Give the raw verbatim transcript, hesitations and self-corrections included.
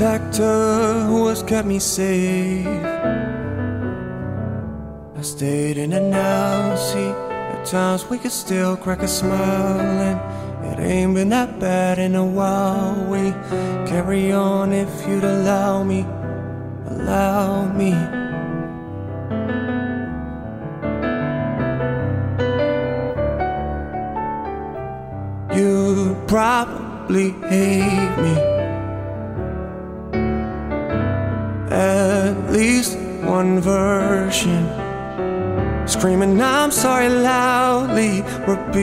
protector who has kept me safe. I stayed in and out, see, at times we could still crack a smile, and it ain't been that bad in a while. We carry on if you'd allow me, allow me. You'd probably hate me, at least one version, screaming I'm sorry loudly, repeat